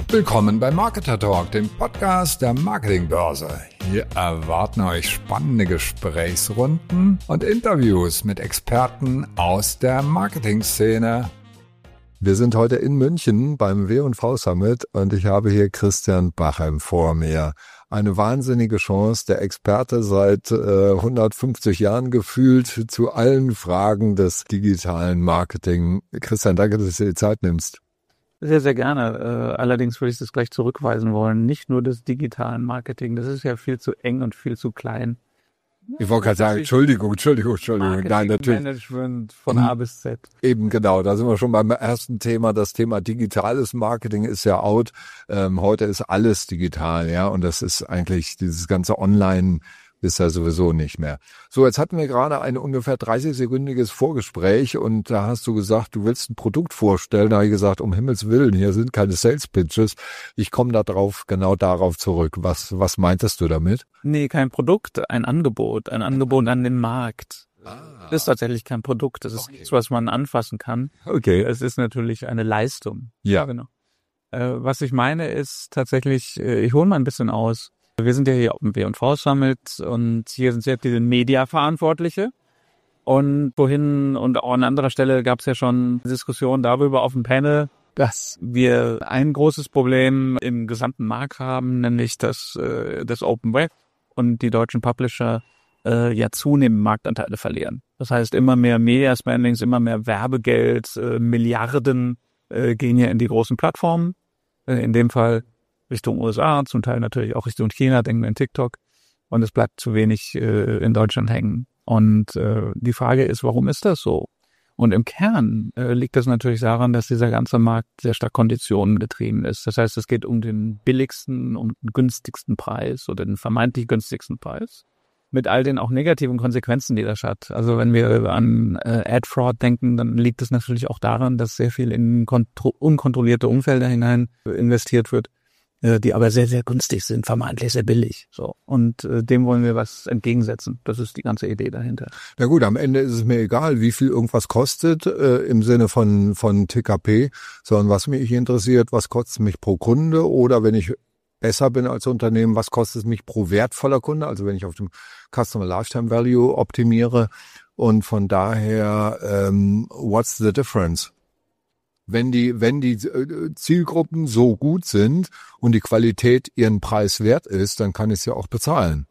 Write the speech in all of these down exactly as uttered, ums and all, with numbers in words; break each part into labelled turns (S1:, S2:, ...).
S1: Willkommen bei Marketer Talk, dem Podcast der Marketingbörse. Hier erwarten euch spannende Gesprächsrunden und Interviews mit Experten aus der Marketingszene.
S2: Wir sind heute in München beim W und V Summit und ich habe hier Christian Bachem vor mir. Eine wahnsinnige Chance, der Experte seit äh, hundertfünfzig Jahren gefühlt zu allen Fragen des digitalen Marketing. Christian, danke, dass du dir die Zeit nimmst.
S3: Sehr, sehr gerne. Äh, allerdings würde ich das gleich zurückweisen wollen. Nicht nur des digitalen Marketing, das ist ja viel zu eng und viel zu klein.
S2: Ich wollte gerade sagen, Entschuldigung, Entschuldigung, Entschuldigung. Nein, natürlich.
S3: Management von A bis Z.
S2: Eben genau, da sind wir schon beim ersten Thema. Das Thema digitales Marketing ist ja out. Ähm, heute ist alles digital, ja, und das ist eigentlich dieses ganze Online ist ja sowieso nicht mehr. So, jetzt hatten wir gerade ein ungefähr dreißig-sekündiges Vorgespräch und da hast du gesagt, du willst ein Produkt vorstellen. Da habe ich gesagt, um Himmels Willen, hier sind keine Sales Pitches. Ich komme da drauf, genau darauf zurück. Was, was meintest du damit?
S3: Nee, kein Produkt, ein Angebot, ein Angebot an den Markt. Ah. Das ist tatsächlich kein Produkt, das ist okay. Nichts, was man anfassen kann.
S2: Okay.
S3: Es ist natürlich eine Leistung.
S2: Ja.
S3: Ja, genau. Äh, was ich meine ist tatsächlich, äh, ich hole mal ein bisschen aus. Wir sind ja hier auf dem W und V Summit und hier sind sehr viele Media-Verantwortliche. Und wohin und auch an anderer Stelle gab es ja schon Diskussionen darüber auf dem Panel, dass wir ein großes Problem im gesamten Markt haben, nämlich dass äh, das Open Web und die deutschen Publisher äh, ja zunehmend Marktanteile verlieren. Das heißt, immer mehr Media-Spendings, immer mehr Werbegeld, äh, Milliarden äh, gehen ja in die großen Plattformen. Äh, in dem Fall Richtung U S A, zum Teil natürlich auch Richtung China, denken wir in TikTok. Und es bleibt zu wenig äh, in Deutschland hängen. Und äh, die Frage ist, warum ist das so? Und im Kern äh, liegt das natürlich daran, dass dieser ganze Markt sehr stark Konditionen getrieben ist. Das heißt, es geht um den billigsten, um den günstigsten Preis oder den vermeintlich günstigsten Preis. Mit all den auch negativen Konsequenzen, die das hat. Also wenn wir an äh, Ad-Fraud denken, dann liegt es natürlich auch daran, dass sehr viel in kontro- unkontrollierte Umfelder hinein investiert wird, die aber sehr, sehr günstig sind, vermeintlich sehr billig. So. Und äh, dem wollen wir was entgegensetzen. Das ist die ganze Idee dahinter.
S2: Na gut, am Ende ist es mir egal, wie viel irgendwas kostet, äh, im Sinne von von T K P, sondern was mich interessiert, was kostet es mich pro Kunde oder wenn ich besser bin als Unternehmen, was kostet es mich pro wertvoller Kunde, also wenn ich auf dem Customer Lifetime Value optimiere und von daher, ähm, what's the difference? Wenn die, wenn die Zielgruppen so gut sind und die Qualität ihren Preis wert ist, dann kann ich es ja auch bezahlen.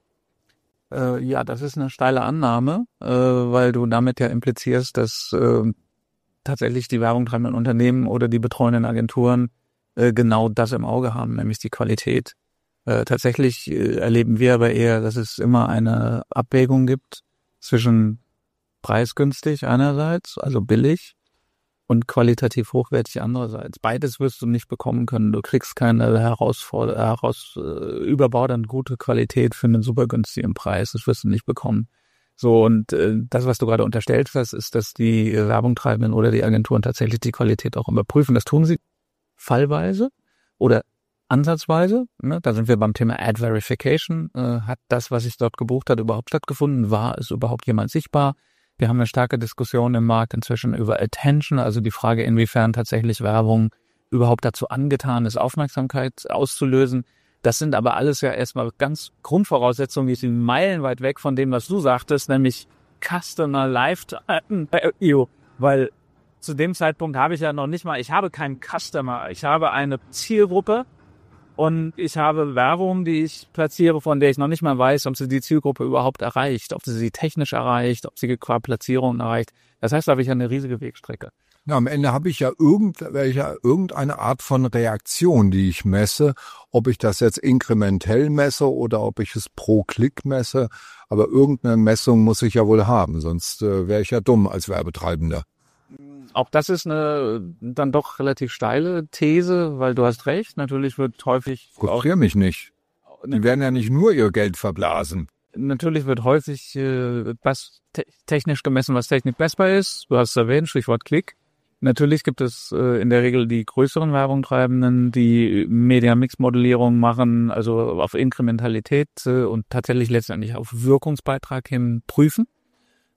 S3: Äh, ja, das ist eine steile Annahme, äh, weil du damit ja implizierst, dass äh, tatsächlich die Werbung treibenden Unternehmen oder die betreuenden Agenturen äh, genau das im Auge haben, nämlich die Qualität. Äh, tatsächlich äh, erleben wir aber eher, dass es immer eine Abwägung gibt zwischen preisgünstig einerseits, also billig, und qualitativ hochwertig andererseits. Beides wirst du nicht bekommen können. Du kriegst keine herausforder- heraus äh, überbordernd gute Qualität für einen super günstigen Preis. Das wirst du nicht bekommen. So, und äh, das, was du gerade unterstellt hast, ist, dass die Werbungtreibenden oder die Agenturen tatsächlich die Qualität auch überprüfen. Das tun sie fallweise oder ansatzweise. Ne? Da sind wir beim Thema Ad Verification. Äh, hat das, was ich dort gebucht habe, überhaupt stattgefunden? War es überhaupt jemand sichtbar? Wir haben eine starke Diskussion im Markt inzwischen über Attention, also die Frage, inwiefern tatsächlich Werbung überhaupt dazu angetan ist, Aufmerksamkeit auszulösen. Das sind aber alles ja erstmal ganz Grundvoraussetzungen, die sind meilenweit weg von dem, was du sagtest, nämlich Customer Lifetime Value, weil zu dem Zeitpunkt habe ich ja noch nicht mal, ich habe keinen Customer, ich habe eine Zielgruppe und ich habe Werbung, die ich platziere, von der ich noch nicht mal weiß, ob sie die Zielgruppe überhaupt erreicht, ob sie sie technisch erreicht, ob sie qua Platzierung erreicht. Das heißt, da habe ich ja eine riesige Wegstrecke.
S2: Ja, am Ende habe ich ja irgendwelche, irgendeine Art von Reaktion, die ich messe, ob ich das jetzt inkrementell messe oder ob ich es pro Klick messe. Aber irgendeine Messung muss ich ja wohl haben, sonst äh, wäre ich ja dumm als Werbetreibender.
S3: Auch das ist eine dann doch relativ steile These, weil du hast recht. Natürlich wird häufig...
S2: Frustriere mich nicht. Die werden ja nicht nur ihr Geld verblasen.
S3: Natürlich wird häufig äh, was te- technisch gemessen, was technisch messbar ist. Du hast es erwähnt, Stichwort Klick. Natürlich gibt es äh, in der Regel die größeren Werbungtreibenden, die Media-Mix-Modellierung machen, also auf Inkrementalität äh, und tatsächlich letztendlich auf Wirkungsbeitrag hin prüfen.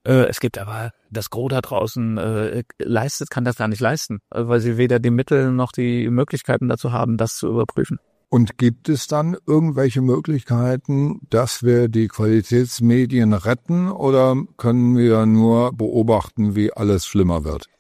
S3: Äh, es gibt aber das Gros da draußen äh, leistet, kann das gar nicht leisten, weil sie weder die Mittel noch die Möglichkeiten dazu haben, das zu überprüfen.
S2: Und gibt es dann irgendwelche Möglichkeiten, dass wir die Qualitätsmedien retten, oder können wir nur beobachten, wie alles schlimmer wird?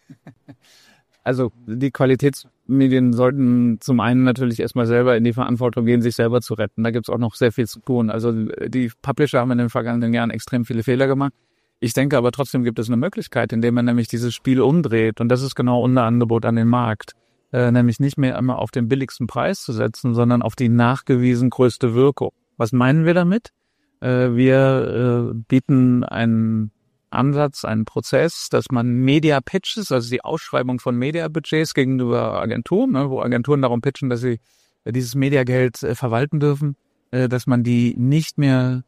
S3: Also die Qualitätsmedien sollten zum einen natürlich erstmal selber in die Verantwortung gehen, sich selber zu retten. Da gibt's auch noch sehr viel zu tun. Also die Publisher haben in den vergangenen Jahren extrem viele Fehler gemacht. Ich denke aber trotzdem gibt es eine Möglichkeit, indem man nämlich dieses Spiel umdreht. Und das ist genau unser Angebot an den Markt. Äh, nämlich nicht mehr einmal auf den billigsten Preis zu setzen, sondern auf die nachgewiesen größte Wirkung. Was meinen wir damit? Äh, wir äh, bieten einen Ansatz, einen Prozess, dass man Media Pitches, also die Ausschreibung von Media-Budgets gegenüber Agenturen, ne, wo Agenturen darum pitchen, dass sie äh, dieses Mediageld äh, verwalten dürfen, äh, dass man die nicht mehr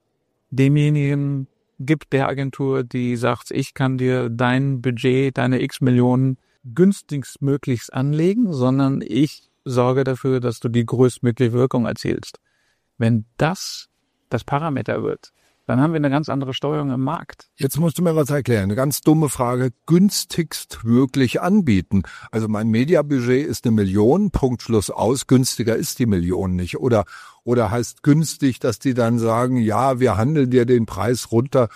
S3: demjenigen gibt, der Agentur, die sagt, ich kann dir dein Budget, deine x Millionen günstigst möglichst anlegen, sondern ich sorge dafür, dass du die größtmögliche Wirkung erzielst. Wenn das das Parameter wird, dann haben wir eine ganz andere Steuerung im Markt.
S2: Jetzt musst du mir was erklären. Eine ganz dumme Frage. Günstigst wirklich anbieten. Also mein Mediabudget ist eine Million, Punkt, Schluss, aus. Günstiger ist die Million nicht. Oder, oder heißt günstig, dass die dann sagen, ja, wir handeln dir den Preis runter.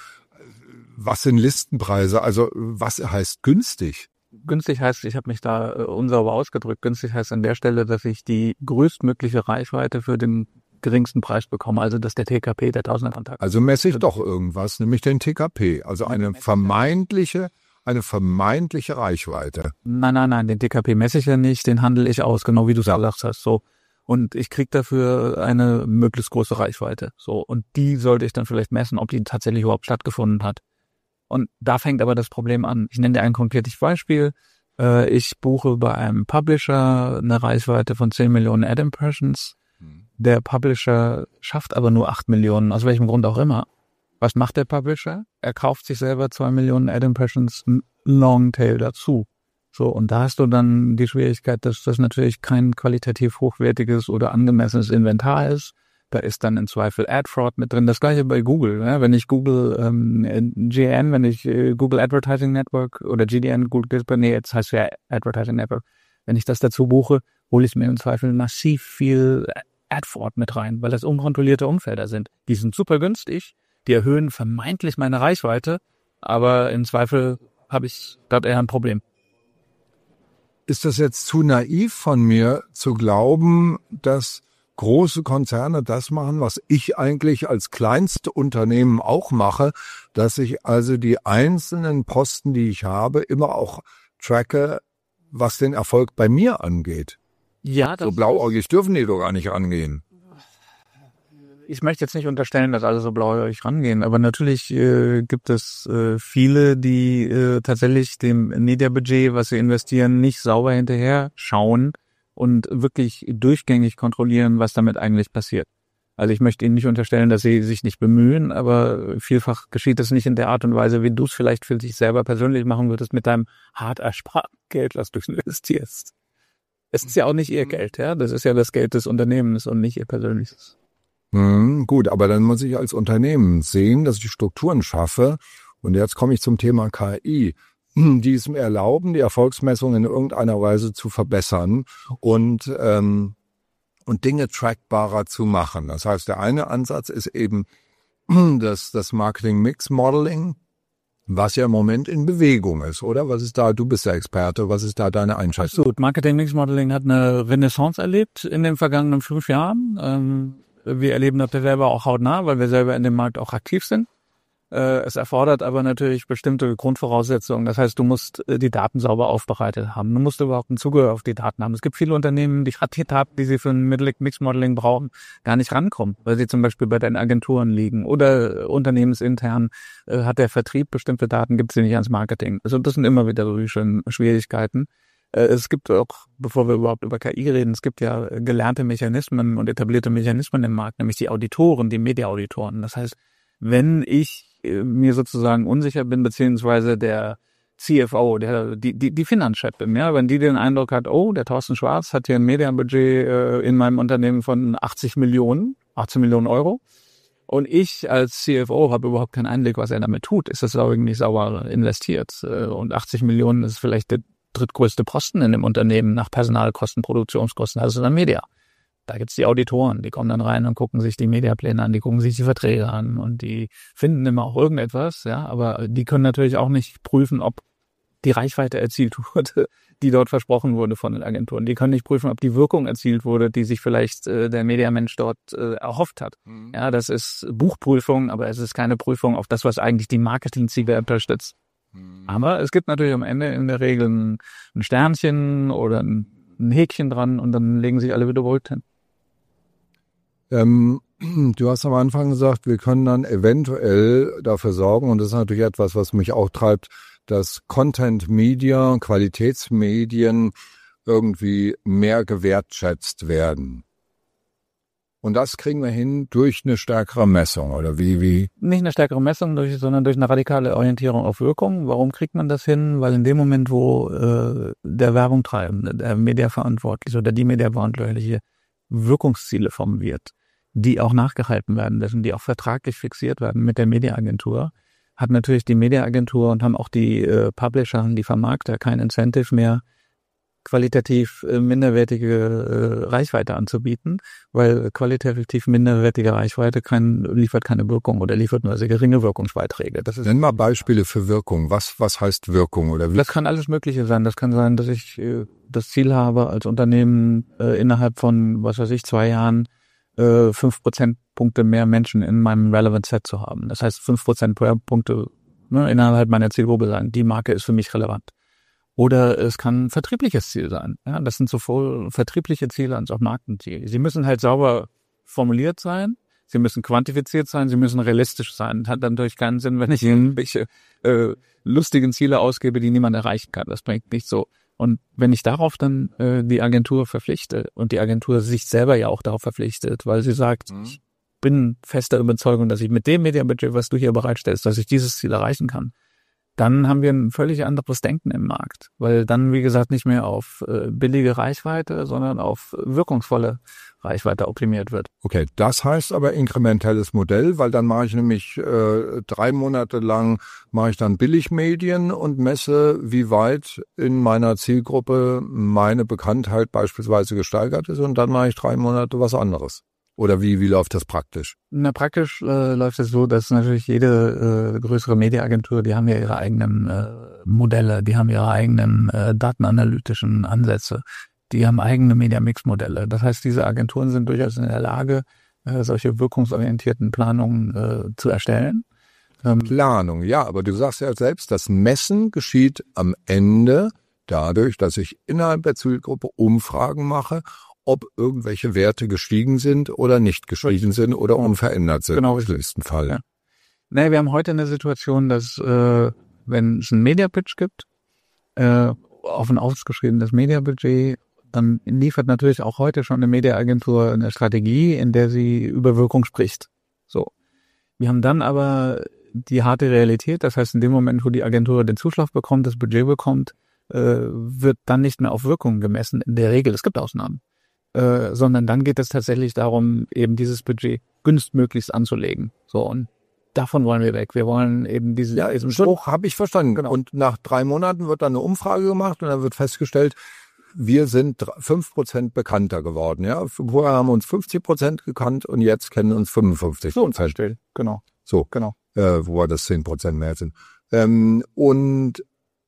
S2: Was sind Listenpreise? Also was heißt günstig?
S3: Günstig heißt, ich habe mich da äh, unsauber ausgedrückt, günstig heißt an der Stelle, dass ich die größtmögliche Reichweite für den geringsten Preis bekomme, also dass der T K P, der Tausender-Kontakt.
S2: Also messe ich doch irgendwas, nämlich den T K P, also eine vermeintliche, eine vermeintliche Reichweite.
S3: Nein, nein, nein, den T K P messe ich ja nicht, den handle ich aus, genau wie du es ja. gesagt hast, so. Und ich kriege dafür eine möglichst große Reichweite, so. Und die sollte ich dann vielleicht messen, ob die tatsächlich überhaupt stattgefunden hat. Und da fängt aber das Problem an. Ich nenne dir ein konkretes Beispiel. Ich buche bei einem Publisher eine Reichweite von zehn Millionen Ad-Impressions. Der Publisher schafft aber nur acht Millionen, aus welchem Grund auch immer. Was macht der Publisher? Er kauft sich selber zwei Millionen Ad-Impressions Longtail dazu. So, und da hast du dann die Schwierigkeit, dass das natürlich kein qualitativ hochwertiges oder angemessenes Inventar ist. Da ist dann im Zweifel Ad-Fraud mit drin. Das gleiche bei Google. Ja? Wenn ich Google ähm, G A N, wenn ich äh, Google Advertising Network oder G D N, Google Display, nee, jetzt heißt es ja Advertising Network. Wenn ich das dazu buche, hole ich mir im Zweifel massiv viel Ad-Fraud mit rein, weil das unkontrollierte Umfelder sind. Die sind super günstig, die erhöhen vermeintlich meine Reichweite, aber im Zweifel habe ich dort eher ein Problem.
S2: Ist das jetzt zu naiv von mir zu glauben, dass große Konzerne das machen, was ich eigentlich als kleinste Unternehmen auch mache, dass ich also die einzelnen Posten, die ich habe, immer auch tracke, was den Erfolg bei mir angeht?
S3: Ja, das
S2: so blauäugig dürfen die doch gar nicht rangehen.
S3: Ich möchte jetzt nicht unterstellen, dass alle so blauäugig rangehen, aber natürlich äh, gibt es äh, viele, die äh, tatsächlich dem Media-Budget, was sie investieren, nicht sauber hinterher schauen und wirklich durchgängig kontrollieren, was damit eigentlich passiert. Also ich möchte Ihnen nicht unterstellen, dass Sie sich nicht bemühen, aber vielfach geschieht es nicht in der Art und Weise, wie du es vielleicht für dich selber persönlich machen würdest mit deinem hart ersparten Geld, was du investierst. Es ist ja auch nicht Ihr Geld, ja. Das ist ja das Geld des Unternehmens und nicht Ihr persönliches.
S2: Hm, gut, aber dann muss ich als Unternehmen sehen, dass ich Strukturen schaffe. Und jetzt komme ich zum Thema K I. Die es mir erlauben, die Erfolgsmessung in irgendeiner Weise zu verbessern und ähm, und Dinge trackbarer zu machen. Das heißt, der eine Ansatz ist eben das das Marketing-Mix-Modeling, was ja im Moment in Bewegung ist, oder? Was ist da? Du bist der Experte. Was ist da deine Einschätzung?
S3: Absolut. Marketing-Mix-Modeling hat eine Renaissance erlebt in den vergangenen fünf Jahren. Ähm, wir erleben das selber auch hautnah, weil wir selber in dem Markt auch aktiv sind. Es erfordert aber natürlich bestimmte Grundvoraussetzungen. Das heißt, du musst die Daten sauber aufbereitet haben. Du musst überhaupt einen Zugriff auf die Daten haben. Es gibt viele Unternehmen, die gerade die Daten, die sie für ein Mix-Modeling brauchen, gar nicht rankommen, weil sie zum Beispiel bei den Agenturen liegen. Oder unternehmensintern äh, hat der Vertrieb bestimmte Daten, gibt sie nicht ans Marketing. Also das sind immer wieder so Schwierigkeiten. Äh, es gibt auch, bevor wir überhaupt über K I reden, es gibt ja gelernte Mechanismen und etablierte Mechanismen im Markt, nämlich die Auditoren, die Media-Auditoren. Das heißt, wenn ich mir sozusagen unsicher bin, beziehungsweise der C F O, der die die, die Finanzchef bin, ja, wenn die den Eindruck hat, oh, der Thorsten Schwarz hat hier ein Medienbudget äh, in meinem Unternehmen von achtzig Millionen, achtzehn Millionen Euro Und ich als C F O habe überhaupt keinen Einblick, was er damit tut. Ist das irgendwie sauber investiert? Und achtzig Millionen ist vielleicht der drittgrößte Posten in dem Unternehmen nach Personalkosten, Produktionskosten, also dann Media. Da gibt's die Auditoren, die kommen dann rein und gucken sich die Mediapläne an, die gucken sich die Verträge an und die finden immer auch irgendetwas, ja, aber die können natürlich auch nicht prüfen, ob die Reichweite erzielt wurde, die dort versprochen wurde von den Agenturen. Die können nicht prüfen, ob die Wirkung erzielt wurde, die sich vielleicht äh, der Mediamensch dort äh, erhofft hat. Mhm. Ja, das ist Buchprüfung, aber es ist keine Prüfung auf das, was eigentlich die Marketingziele unterstützt. Mhm. Aber es gibt natürlich am Ende in der Regel ein, ein Sternchen oder ein, ein Häkchen dran und dann legen sich alle wieder beruhigt hin.
S2: Ähm, du hast am Anfang gesagt, wir können dann eventuell dafür sorgen, und das ist natürlich etwas, was mich auch treibt, dass Content Media, Qualitätsmedien irgendwie mehr gewertschätzt werden. Und das kriegen wir hin durch eine stärkere Messung, oder wie, wie?
S3: Nicht eine stärkere Messung, durch, sondern durch eine radikale Orientierung auf Wirkung. Warum kriegt man das hin? Weil in dem Moment, wo äh, der Werbung treibende, der Mediaverantwortliche oder die Mediaverantwortliche Wirkungsziele formuliert, die auch nachgehalten werden müssen, die auch vertraglich fixiert werden mit der Mediaagentur, hat natürlich die Mediaagentur und haben auch die äh, Publisher, die Vermarkter kein Incentive mehr, qualitativ äh, minderwertige äh, Reichweite anzubieten, weil qualitativ minderwertige Reichweite kein, liefert keine Wirkung oder liefert nur sehr geringe Wirkungsbeiträge. Das ist
S2: Nenn mal Beispiele für Wirkung. Was, was heißt Wirkung? Oder wie?
S3: Das kann alles Mögliche sein. Das kann sein, dass ich äh, das Ziel habe, als Unternehmen äh, innerhalb von, was weiß ich, zwei Jahren äh, fünf Prozentpunkte mehr Menschen in meinem Relevant Set zu haben. Das heißt, fünf Prozentpunkte ne, innerhalb meiner Zielgruppe sein. Die Marke ist für mich relevant. Oder es kann ein vertriebliches Ziel sein. Ja, das sind sowohl vertriebliche Ziele als auch Markenziele. Sie müssen halt sauber formuliert sein. Sie müssen quantifiziert sein. Sie müssen realistisch sein. Hat dann natürlich keinen Sinn, wenn ich irgendwelche äh, lustigen Ziele ausgebe, die niemand erreichen kann. Das bringt nicht so. Und wenn ich darauf dann äh, die Agentur verpflichte und die Agentur sich selber ja auch darauf verpflichtet, weil sie sagt, mhm. ich bin fester Überzeugung, dass ich mit dem Medienbudget, was du hier bereitstellst, dass ich dieses Ziel erreichen kann, dann haben wir ein völlig anderes Denken im Markt. Weil dann, wie gesagt, nicht mehr auf äh, billige Reichweite, sondern auf wirkungsvolle Reichweite optimiert wird.
S2: Okay, das heißt aber inkrementelles Modell, weil dann mache ich nämlich äh, drei Monate lang, mache ich dann Billigmedien und messe, wie weit in meiner Zielgruppe meine Bekanntheit beispielsweise gesteigert ist, und dann mache ich drei Monate was anderes. Oder wie, wie läuft das praktisch?
S3: Na, praktisch äh, läuft es so, dass natürlich jede äh, größere Mediaagentur, die haben ja ihre eigenen äh, Modelle, die haben ihre eigenen äh, datenanalytischen Ansätze, die haben eigene Media-Mix-Modelle. Das heißt, diese Agenturen sind durchaus in der Lage, äh, solche wirkungsorientierten Planungen äh, zu erstellen.
S2: Ähm, Planung, ja, aber du sagst ja selbst, das Messen geschieht am Ende dadurch, dass ich innerhalb der Zielgruppe Umfragen mache, ob irgendwelche Werte gestiegen sind oder nicht gestiegen sind oder unverändert sind.
S3: Genau.
S2: Im schlimmsten Fall.
S3: Ja. Naja, wir haben heute eine Situation, dass äh, wenn es einen Media-Pitch gibt, äh, auf ein ausgeschriebenes Media-Budget, dann liefert natürlich auch heute schon eine Mediaagentur eine Strategie, in der sie über Wirkung spricht. So. Wir haben dann aber die harte Realität, das heißt, in dem Moment, wo die Agentur den Zuschlag bekommt, das Budget bekommt, äh, wird dann nicht mehr auf Wirkung gemessen, in der Regel. Es gibt Ausnahmen. Äh, sondern dann geht es tatsächlich darum, eben dieses Budget günstigmöglichst anzulegen. So, und davon wollen wir weg. Wir wollen eben diese,
S2: ja, diesen Spruch habe ich verstanden. Genau. Und nach drei Monaten wird dann eine Umfrage gemacht und dann wird festgestellt, wir sind fünf Prozent bekannter geworden. Ja, vorher haben wir uns fünfzig Prozent gekannt und jetzt kennen uns fünfundfünfzig Prozent.
S3: So, genau.
S2: So, genau. Äh, wo das zehn Prozent mehr sind. Ähm, und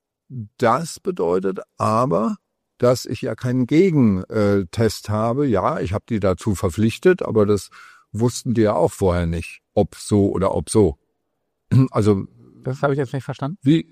S2: das bedeutet aber, dass ich ja keinen Gegentest habe. Ja, ich habe die dazu verpflichtet, aber das wussten die ja auch vorher nicht, ob so oder ob so. Also
S3: das habe ich jetzt nicht verstanden.
S2: Wie?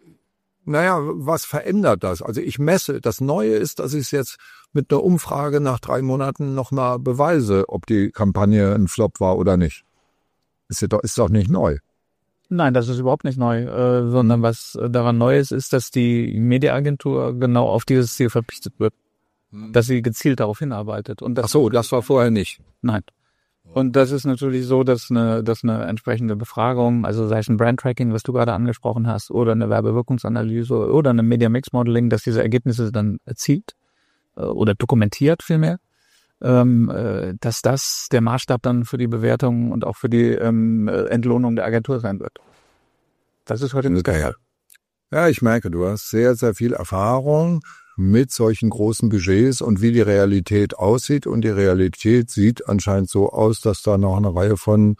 S2: Naja, was verändert das? Also ich messe. Das Neue ist, dass ich es jetzt mit einer Umfrage nach drei Monaten nochmal beweise, ob die Kampagne ein Flop war oder nicht. Ist doch, ist doch nicht neu.
S3: Nein, das ist überhaupt nicht neu, äh, sondern was daran neu ist, ist, dass die Mediaagentur genau auf dieses Ziel verpflichtet wird, hm. dass sie gezielt darauf hinarbeitet. Und das,
S2: ach so, das war vorher nicht.
S3: Nein. Und das ist natürlich so, dass eine, dass eine entsprechende Befragung, also sei es ein Brand-Tracking, was du gerade angesprochen hast, oder eine Werbewirkungsanalyse oder eine Media-Mix-Modeling, dass diese Ergebnisse dann erzielt äh, oder dokumentiert vielmehr. ähm, äh, dass das der Maßstab dann für die Bewertung und auch für die ähm, Entlohnung der Agentur sein wird. Das ist heute nicht geil.
S2: Ja, ich merke, du hast sehr, sehr viel Erfahrung mit solchen großen Budgets und wie die Realität aussieht. Und die Realität sieht anscheinend so aus, dass da noch eine Reihe von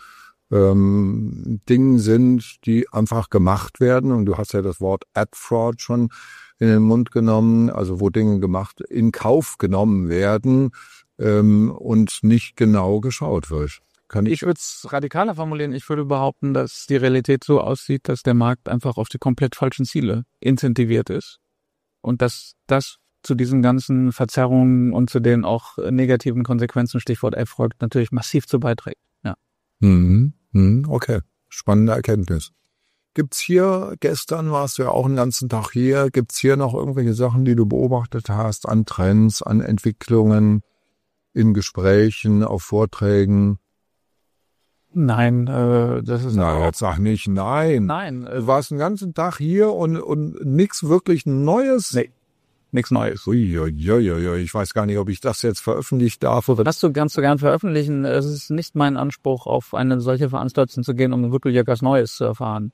S2: ähm, Dingen sind, die einfach gemacht werden. Und du hast ja das Wort Ad Fraud schon in den Mund genommen, also wo Dinge gemacht, in Kauf genommen werden ähm, und nicht genau geschaut wird. Kann ich
S3: ich würde es radikaler formulieren. Ich würde behaupten, dass die Realität so aussieht, dass der Markt einfach auf die komplett falschen Ziele incentiviert ist. Und dass das zu diesen ganzen Verzerrungen und zu den auch negativen Konsequenzen, Stichwort Erfolg, natürlich massiv zu beiträgt. Ja.
S2: Mhm. Mhm. Okay, spannende Erkenntnis. Gibt's hier, gestern warst du ja auch den ganzen Tag hier, gibt's hier noch irgendwelche Sachen, die du beobachtet hast, an Trends, an Entwicklungen, in Gesprächen, auf Vorträgen?
S3: Nein, äh, das ist
S2: Na, jetzt sag nicht nein.
S3: Nein, äh,
S2: Du warst den ganzen Tag hier und, und nix wirklich Neues?
S3: nee, nichts Neues.
S2: Uiuiuiui, ich weiß gar nicht, ob ich das jetzt veröffentlichen darf. Oder
S3: Das du kannst du gern veröffentlichen. Es ist nicht mein Anspruch, auf eine solche Veranstaltung zu gehen, um wirklich etwas Neues zu erfahren.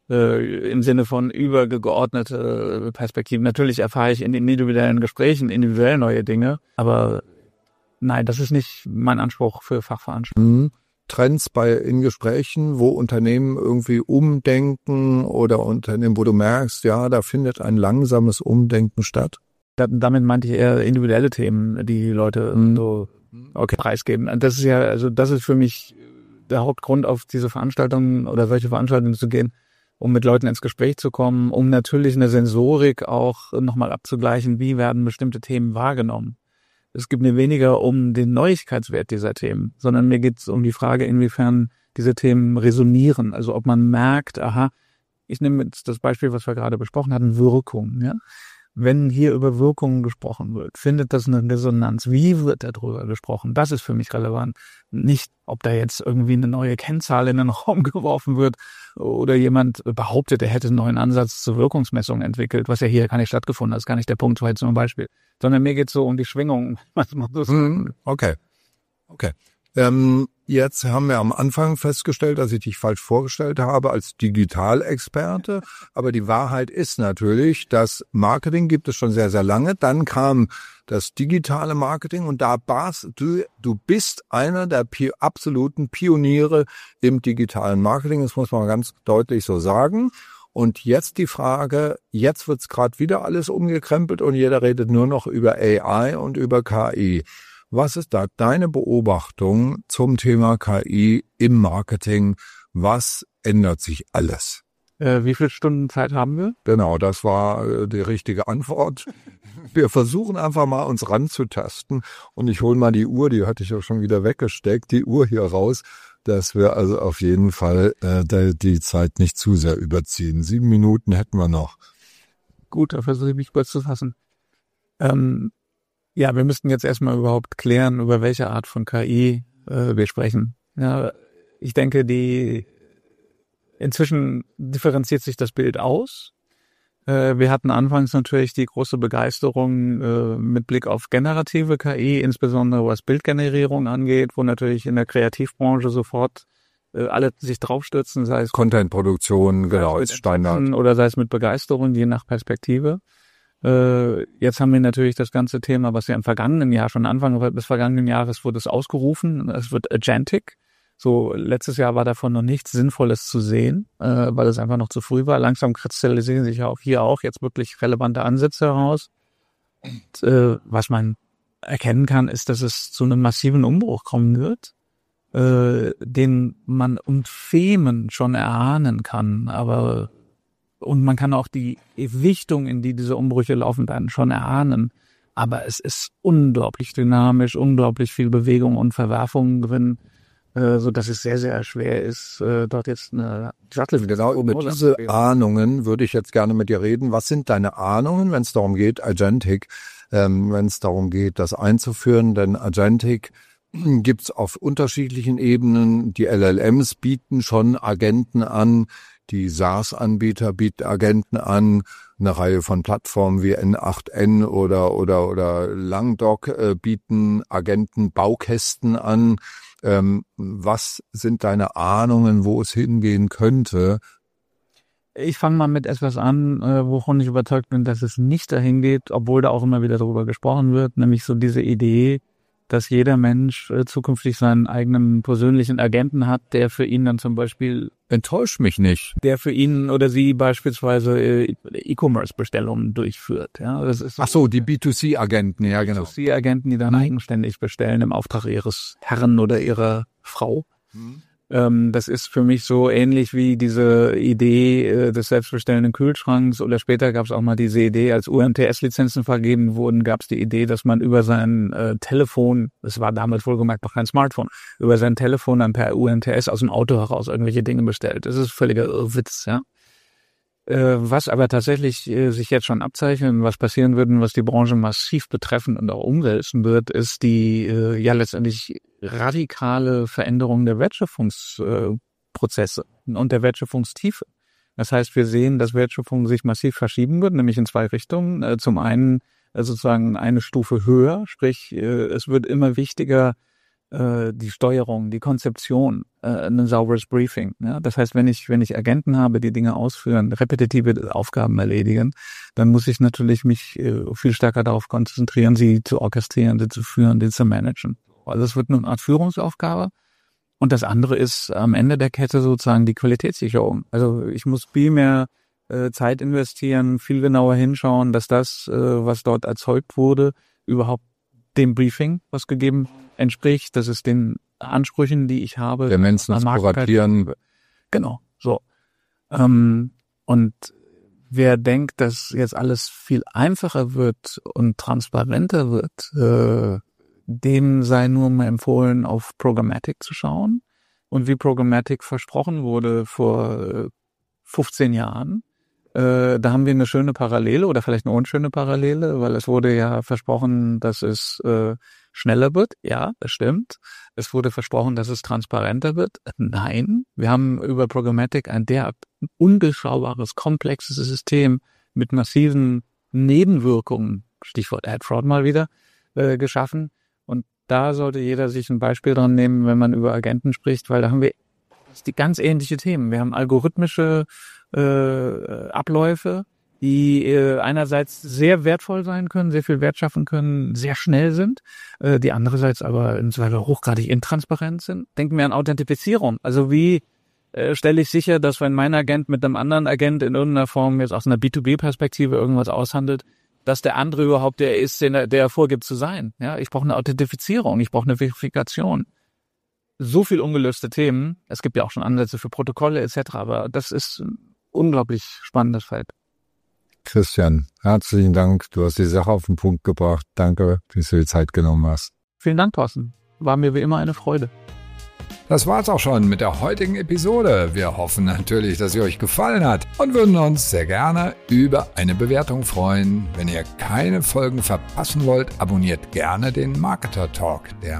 S3: Äh, Im Sinne von übergeordnete Perspektiven. Natürlich erfahre ich in individuellen Gesprächen individuell neue Dinge, aber nein, das ist nicht mein Anspruch für Fachveranstaltungen.
S2: hm, Trends bei in Gesprächen, wo Unternehmen irgendwie umdenken oder Unternehmen, wo du merkst, ja, da findet ein langsames Umdenken statt?
S3: Da, damit meinte ich eher individuelle Themen, die Leute
S2: Mhm.
S3: so okay, preisgeben. Das ist ja, also das ist für mich der Hauptgrund, auf diese Veranstaltungen oder solche Veranstaltungen zu gehen, um mit Leuten ins Gespräch zu kommen, um natürlich eine Sensorik auch nochmal abzugleichen, wie werden bestimmte Themen wahrgenommen. Es geht mir weniger um den Neuigkeitswert dieser Themen, sondern mir geht es um die Frage, inwiefern diese Themen resonieren. Also ob man merkt, aha, ich nehme jetzt das Beispiel, was wir gerade besprochen hatten, Wirkung. Ja? Wenn hier über Wirkungen gesprochen wird, findet das eine Resonanz? Wie wird darüber gesprochen? Das ist für mich relevant. Nicht, ob da jetzt irgendwie eine neue Kennzahl in den Raum geworfen wird oder jemand behauptet, er hätte einen neuen Ansatz zur Wirkungsmessung entwickelt, was ja hier gar nicht stattgefunden hat. Das ist gar nicht der Punkt, so jetzt zum Beispiel. Sondern mir geht es so um die Schwingung. Was man so
S2: Mhm. Okay. Okay. Ähm, jetzt haben wir am Anfang festgestellt, dass ich dich falsch vorgestellt habe als Digitalexperte. Aber die Wahrheit ist natürlich, dass Marketing gibt es schon sehr, sehr lange. Dann kam das digitale Marketing und da warst du, du bist einer der Pi- absoluten Pioniere im digitalen Marketing. Das muss man ganz deutlich so sagen. Und jetzt die Frage, jetzt wird's gerade wieder alles umgekrempelt und jeder redet nur noch über A I und über K I. Was ist da deine Beobachtung zum Thema K I im Marketing? Was ändert sich alles?
S3: Äh, wie viele Stunden Zeit haben wir?
S2: Genau, das war äh, die richtige Antwort. Wir versuchen einfach mal uns ranzutasten und ich hole mal die Uhr, die hatte ich auch schon wieder weggesteckt, die Uhr hier raus, dass wir also auf jeden Fall äh, die, die Zeit nicht zu sehr überziehen. Sieben Minuten hätten wir noch.
S3: Gut, da versuche ich mich kurz zu fassen. Ähm, ja, wir müssten jetzt erstmal überhaupt klären, über welche Art von K I äh, wir sprechen. Ja, ich denke, die inzwischen differenziert sich das Bild aus. Äh, wir hatten anfangs natürlich die große Begeisterung äh, mit Blick auf generative K I, insbesondere was Bildgenerierung angeht, wo natürlich in der Kreativbranche sofort äh, alle sich draufstürzen, sei es
S2: Contentproduktion, genau,
S3: mit
S2: ist Standard.
S3: oder sei es mit Begeisterung, je nach Perspektive. Äh, jetzt haben wir natürlich das ganze Thema, was ja im vergangenen Jahr, schon Anfang des vergangenen Jahres wurde es ausgerufen, es wird Agentic. So, letztes Jahr war davon noch nichts Sinnvolles zu sehen, äh, weil es einfach noch zu früh war. Langsam kristallisieren sich ja auch hier auch jetzt wirklich relevante Ansätze heraus. Und, äh, was man erkennen kann, ist, dass es zu einem massiven Umbruch kommen wird, äh, den man um Themen schon erahnen kann, aber und man kann auch die Richtung, in die diese Umbrüche laufen werden, schon erahnen. Aber es ist unglaublich dynamisch, unglaublich viel Bewegung und Verwerfungen drin, äh, so dass es sehr, sehr schwer ist, äh, dort jetzt eine Sattel.
S2: Genau, über diese Ahnungen würde ich jetzt gerne mit dir reden. Was sind deine Ahnungen, wenn es darum geht, Agentic, ähm, wenn es darum geht, das einzuführen? Denn Agentic gibt's auf unterschiedlichen Ebenen. Die L L Ms bieten schon Agenten an, die SaaS-Anbieter bieten Agenten an, eine Reihe von Plattformen wie N acht N oder oder oder Langdoc äh, bieten Agenten-Baukästen an. Ähm, was sind deine Ahnungen, wo es hingehen könnte?
S3: Ich fange mal mit etwas an, äh, wovon ich überzeugt bin, dass es nicht dahin geht, obwohl da auch immer wieder darüber gesprochen wird, nämlich so diese Idee, dass jeder Mensch äh, zukünftig seinen eigenen persönlichen Agenten hat, der für ihn dann zum Beispiel, enttäuscht mich nicht, der für ihn oder sie beispielsweise äh, E-Commerce-Bestellungen durchführt. Ja, das ist
S1: Ach so, die B zwei C-Agenten, ja genau.
S3: B zwei C-Agenten, die dann eigenständig bestellen im Auftrag ihres Herrn oder ihrer Frau. Mhm. Ähm, das ist für mich so ähnlich wie diese Idee äh, des selbstbestellenden Kühlschranks, oder später gab es auch mal diese Idee, als U M T S-Lizenzen vergeben wurden, gab es die Idee, dass man über sein äh, Telefon, das war damals wohlgemerkt noch kein Smartphone, über sein Telefon dann per U M T S aus dem Auto heraus irgendwelche Dinge bestellt. Das ist völliger Irrwitz, ja. Äh, was aber tatsächlich äh, sich jetzt schon abzeichnet, was passieren wird und was die Branche massiv betreffen und auch umwälzen wird, ist die äh, ja letztendlich radikale Veränderung der Wertschöpfungsprozesse äh, und der Wertschöpfungstiefe. Das heißt, wir sehen, dass Wertschöpfung sich massiv verschieben wird, nämlich in zwei Richtungen. Äh, zum einen äh, sozusagen eine Stufe höher, sprich äh, es wird immer wichtiger, die Steuerung, die Konzeption, äh, ein sauberes Briefing. Ja? Das heißt, wenn ich wenn ich Agenten habe, die Dinge ausführen, repetitive Aufgaben erledigen, dann muss ich natürlich mich äh, viel stärker darauf konzentrieren, sie zu orchestrieren, sie zu führen, sie zu managen. Also es wird eine Art Führungsaufgabe. Und das andere ist am Ende der Kette sozusagen die Qualitätssicherung. Also ich muss viel mehr äh, Zeit investieren, viel genauer hinschauen, dass das, äh, was dort erzeugt wurde, überhaupt dem Briefing, was gegeben entspricht, dass es den Ansprüchen, die ich habe.
S1: Der Menschen zu kuratieren.
S3: Genau, so. Ähm, und wer denkt, dass jetzt alles viel einfacher wird und transparenter wird, äh, dem sei nur mal empfohlen, auf Programmatic zu schauen. Und wie Programmatic versprochen wurde vor fünfzehn Jahren, Äh, da haben wir eine schöne Parallele oder vielleicht eine unschöne Parallele, weil es wurde ja versprochen, dass es äh, schneller wird. Ja, das stimmt. Es wurde versprochen, dass es transparenter wird. Nein, wir haben über Programmatic ein derart undurchschaubares, komplexes System mit massiven Nebenwirkungen, Stichwort Ad Fraud mal wieder, äh, geschaffen. Und da sollte jeder sich ein Beispiel dran nehmen, wenn man über Agenten spricht, weil da haben wir die ganz ähnliche Themen. Wir haben algorithmische äh, Abläufe, die äh, einerseits sehr wertvoll sein können, sehr viel Wert schaffen können, sehr schnell sind, äh, die andererseits aber in Zweifel hochgradig intransparent sind. Denken wir an Authentifizierung. Also wie äh, stelle ich sicher, dass wenn mein Agent mit einem anderen Agent in irgendeiner Form jetzt aus einer B zwei B-Perspektive irgendwas aushandelt, dass der andere überhaupt der ist, den er, der er vorgibt zu sein. Ja, ich brauche eine Authentifizierung, ich brauche eine Verifikation. So viel ungelöste Themen. Es gibt ja auch schon Ansätze für Protokolle et cetera. Aber das ist ein unglaublich spannendes Feld.
S2: Christian, herzlichen Dank. Du hast die Sache auf den Punkt gebracht. Danke, dass du dir Zeit genommen hast.
S3: Vielen Dank, Thorsten. War mir wie immer eine Freude.
S1: Das war's auch schon mit der heutigen Episode. Wir hoffen natürlich, dass sie euch gefallen hat und würden uns sehr gerne über eine Bewertung freuen. Wenn ihr keine Folgen verpassen wollt, abonniert gerne den Marketer Talk der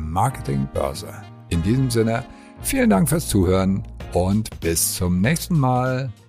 S1: Marketingbörse. In diesem Sinne, vielen Dank fürs Zuhören und bis zum nächsten Mal.